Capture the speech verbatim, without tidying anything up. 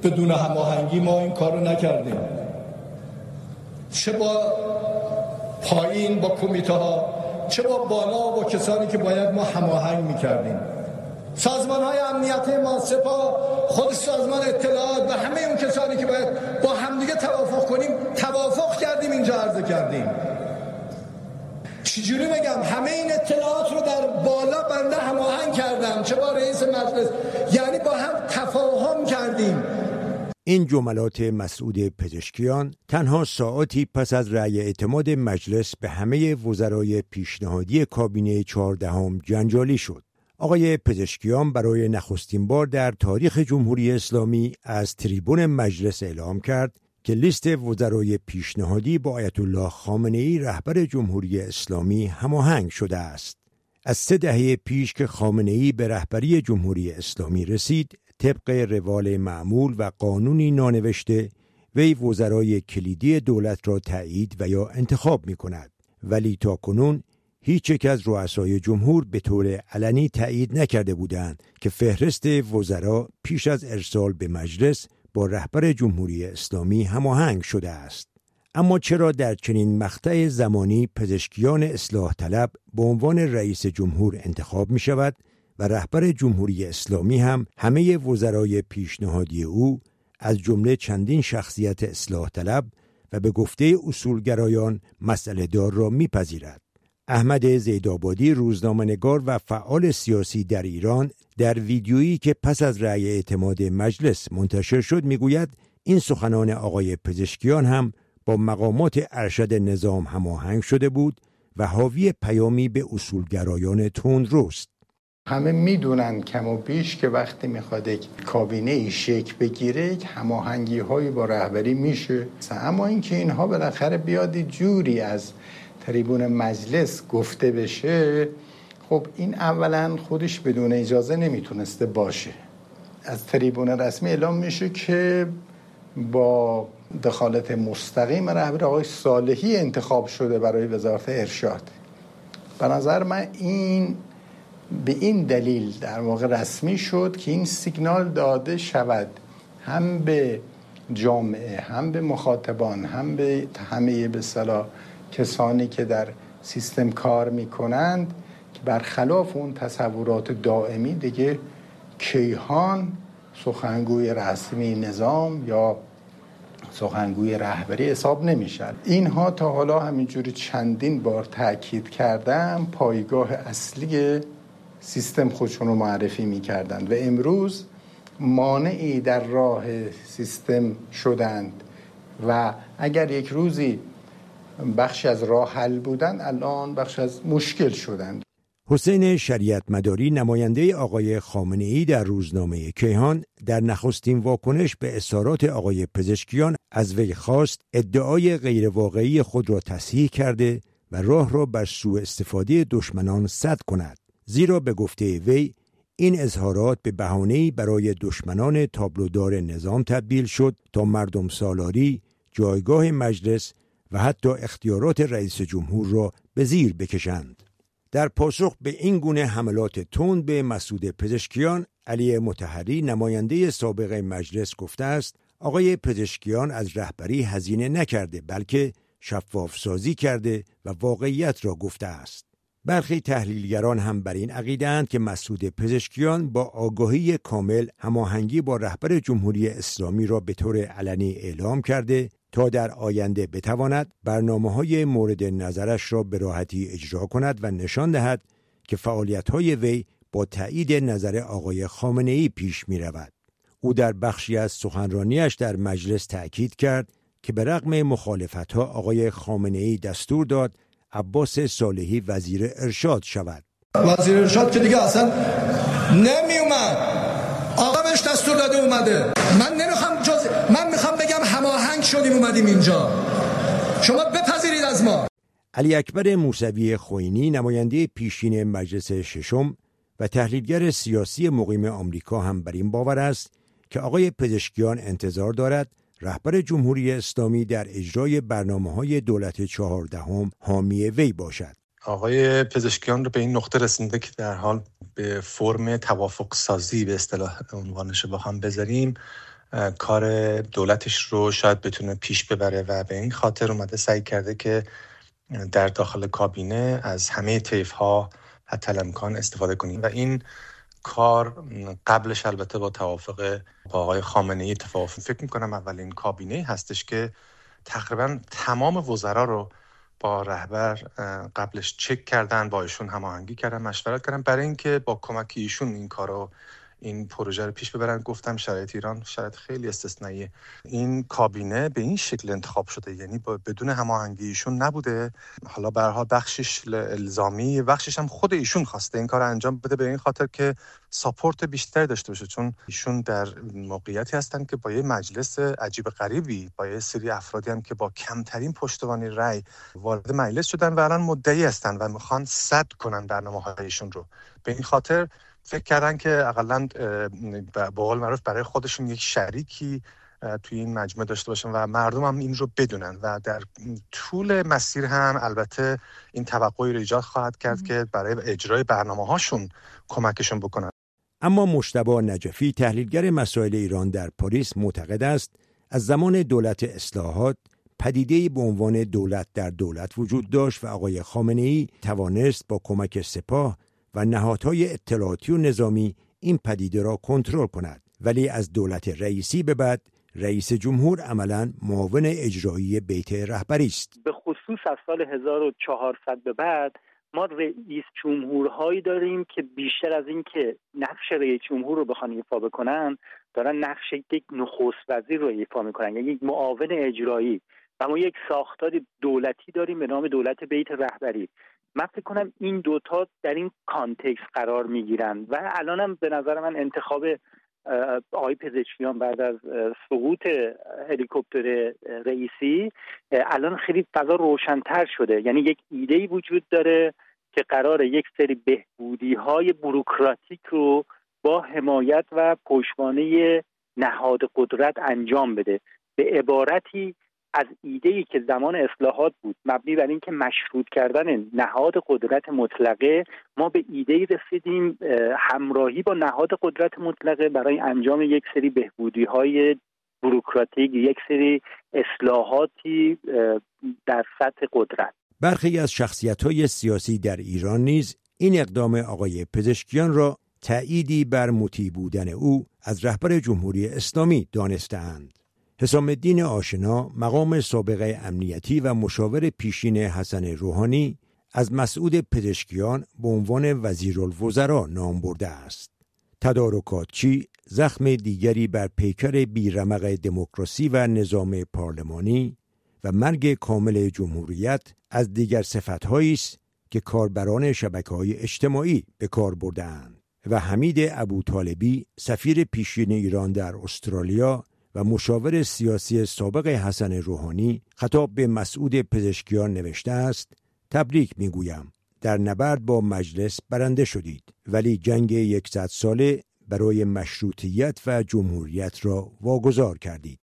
بدون هماهنگی ما این کارو نکردیم، چه با پایین با کمیته ها، چه با بالا با کسانی که باید ما هماهنگ میکردیم. سازمان های امنیتی ما، سپاه، خود سازمان اطلاعات و همه اون کسانی که باید با همدیگه توافق کنیم توافق کردیم، اینجا عرضه کردیم. چجوری بگم، همه این اطلاعات رو در بالا بنده هماهنگ کردم، چه با رئیس مجلس، یعنی با هم تفاهم کردیم. این جملات مسعود پزشکیان تنها ساعاتی پس از رأی اعتماد مجلس به همه وزرای پیشنهادی کابینه چهاردهم جنجالی شد. آقای پزشکیان برای نخستین بار در تاریخ جمهوری اسلامی از تریبون مجلس اعلام کرد که لیست وزرای پیشنهادی با آیت الله خامنه‌ای رهبر جمهوری اسلامی هماهنگ شده است. از سه دهه پیش که خامنه‌ای به رهبری جمهوری اسلامی رسید، طبق روال معمول و قانونی نانوشته، وی وزرای کلیدی دولت را تایید و یا انتخاب می کند. ولی تا کنون هیچ یک از رؤسای جمهور به طور علنی تایید نکرده بودند که فهرست وزرا پیش از ارسال به مجلس با رهبر جمهوری اسلامی هماهنگ شده است. اما چرا در چنین مقطع زمانی پزشکیان اصلاح طلب به عنوان رئیس جمهور انتخاب می شود و رهبر جمهوری اسلامی هم همه وزرای پیشنهادی او از جمله چندین شخصیت اصلاح طلب و به گفته اصولگرایان مسئله دار را میپذیرد؟ احمد زیدآبادی، روزنامه‌نگار و فعال سیاسی در ایران، در ویدیویی که پس از رأی اعتماد مجلس منتشر شد میگوید این سخنان آقای پزشکیان هم با مقامات ارشد نظام هماهنگ شده بود و حاوی پیامی به اصولگرایان تندروست. همه میدونن کم و بیش که وقتی میخواد یک کابینه ای شکل بگیره یک هماهنگی هایی با رهبری میشه، اما اینکه اینها بالاخره بیاد جوری از تریبون مجلس گفته بشه، خب این اولا خودش بدون اجازه نمیتونسته باشه. از تریبون رسمی اعلام میشه که با دخالت مستقیم رهبر آقای صالحی انتخاب شده برای وزارت ارشاد. به نظر من این به این دلیل در واقع رسمی شد که این سیگنال داده شود هم به جامعه، هم به مخاطبان، هم به همه به اصطلاح کسانی که در سیستم کار میکنند که برخلاف اون تصورات دائمی دیگه کیهان سخنگوی رسمی نظام یا سخنگوی رهبری حساب نمیشن. اینها تا حالا همینجوری چندین بار تاکید کردم پایگاه اصلی سیستم خودشون رو معرفی میکردند و امروز مانعی در راه سیستم شدند و اگر یک روزی بخش از راه حل بودن، الان بخش از مشکل شدند. حسین شریعت مداری، نماینده آقای خامنه‌ای در روزنامه کیهان، در نخستین واکنش به اظهارات آقای پزشکیان از وی خواست ادعای غیرواقعی خود را تصحیح کرده و راه را بر سوء استفاده دشمنان سد کند. زیرا به گفته وی این اظهارات به بهانه‌ای برای دشمنان تابلودار نظام تبدیل شد تا مردم سالاری، جایگاه مجلس و حتی اختیارات رئیس جمهور را به زیر بکشند. در پاسخ به این گونه حملات تند به مسعود پزشکیان، علی مطهری، نماینده سابق مجلس، گفته است آقای پزشکیان از رهبری هزینه نکرده بلکه شفاف سازی کرده و واقعیت را گفته است. برخی تحلیلگران هم بر این عقیده‌اند که مسعود پزشکیان با آگاهی کامل هماهنگی با رهبر جمهوری اسلامی را به طور علنی اعلام کرده تا در آینده بتواند برنامه‌های مورد نظرش را به راحتی اجرا کند و نشان دهد که فعالیت‌های وی با تایید نظر آقای خامنه‌ای پیش می‌رود. او در بخشی از سخنرانیش در مجلس تأکید کرد که به رغم مخالفت‌ها آقای خامنه‌ای دستور داد عباس صالحی وزیر ارشاد شود. وزیر ارشاد که دیگه اصلا نمی اومد، آقا بهش دستور داده اومده. من نمیخوام جز من میخوام بگم هماهنگ شدیم اومدیم اینجا، شما بپذیرید از ما. علی اکبر موسوی خوئینی، نماینده پیشین مجلس ششم و تحلیلگر سیاسی مقیم آمریکا، هم بر این باور است که آقای پزشکیان انتظار دارد رهبر جمهوری اسلامی در اجرای برنامه‌های دولت چهاردهم حامی وی باشد. آقای پزشکیان رو به این نقطه رسونده که در حال به فرم توافق سازی به اصطلاح عنوانش با هم بذاریم کار دولتش رو شاید بتونه پیش ببره و به این خاطر اومده سعی کرده که در داخل کابینه از همه طیف‌ها حتی الامکان استفاده کنیم و این کار قبلش البته با توافق با آقای خامنه‌ای اتفاق افتاد. فکر می‌کنم اولین کابینه هستش که تقریبا تمام وزرا رو با رهبر قبلش چک کردن، با ایشون هماهنگی کردن، مشورت کردن برای اینکه با کمک ایشون این کارو این پروژه رو پیش ببرن. گفتم شرایط ایران شرایط خیلی استثنائیه. این کابینه به این شکل انتخاب شده، یعنی بدون هماهنگی ایشون نبوده. حالا به هر حال بخشش الزامی، بخشش هم خود ایشون خواسته این کار انجام بده به این خاطر که ساپورت بیشتری داشته باشه، چون ایشون در موقعیتی هستن که با یه مجلس عجیب غریبی، با یه سری افرادی هم که با کمترین پشتوانی رأی وارد مجلس شدن و الان مدعی هستن و میخوان سد کنن برنامه‌هایشون رو. به این خاطر فکر کردن که اقلاً به قول معروف برای خودشون یک شریکی توی این مجمع داشته باشن و مردم هم این رو بدونن و در طول مسیر هم البته این توقعی رو ایجاد خواهد کرد که برای اجرای برنامه‌هاشون کمکشون بکنن. اما مجتبی نجفی، تحلیلگر مسائل ایران در پاریس، معتقد است از زمان دولت اصلاحات پدیده‌ای به عنوان دولت در دولت وجود داشت و آقای خامنه‌ای توانست با کمک سپاه و نهادهای اطلاعاتی و نظامی این پدیده را کنترل کند، ولی از دولت رئیسی به بعد رئیس جمهور عملاً معاون اجرایی بیت رهبری است. به خصوص از سال هزار و چهارصد به بعد ما رئیس جمهورهایی داریم که بیشتر از این که نقش رئیس جمهور رو بخوان ایفا بکنن، دارن نقش یک نخست وزیر رو ایفا میکنن، یعنی یک معاون اجرایی. و ما یک ساختار دولتی داریم به نام دولت بیت رهبری. من فکر کنم این دوتا در این کانتکست قرار میگیرن و الان هم به نظر من انتخاب آقای پزشکیان بعد از سقوط هلیکوپتر رئیسی الان خیلی فضا روشن‌تر شده. یعنی یک ایده‌ای وجود داره که قراره یک سری بهبودی‌های بوروکراتیک رو با حمایت و پشتوانه نهاد قدرت انجام بده. به عبارتی از ایده‌ای که زمان اصلاحات بود مبنی بر اینکه مشروط کردن نهاد قدرت مطلقه، ما به ایده‌ای رسیدیم همراهی با نهاد قدرت مطلقه برای انجام یک سری بهبودی‌های بوروکراتیک، یک سری اصلاحاتی در سطح قدرت. برخی از شخصیت‌های سیاسی در ایران نیز این اقدام آقای پزشکیان را تأییدی بر مطیع بودن او از رهبر جمهوری اسلامی دانسته‌اند. حسام الدین آشنا، مقام سابق امنیتی و مشاور پیشین حسن روحانی، از مسعود پزشکیان به عنوان وزیرالوزراء نام برده است. تدارکات چی زخم دیگری بر پیکر بیرمق دموکراسی و نظام پارلمانی و مرگ کامل جمهوریت از دیگر صفت‌هایی است که کاربران شبکه‌های اجتماعی به کار برده‌اند. و حمید ابوطالبی، سفیر پیشین ایران در استرالیا و مشاور سیاسی سابق حسن روحانی، خطاب به مسعود پزشکیان نوشته است: تبریک میگویم، در نبرد با مجلس برنده شدید، ولی جنگ یکصد ساله برای مشروطیت و جمهوریت را واگذار کردید.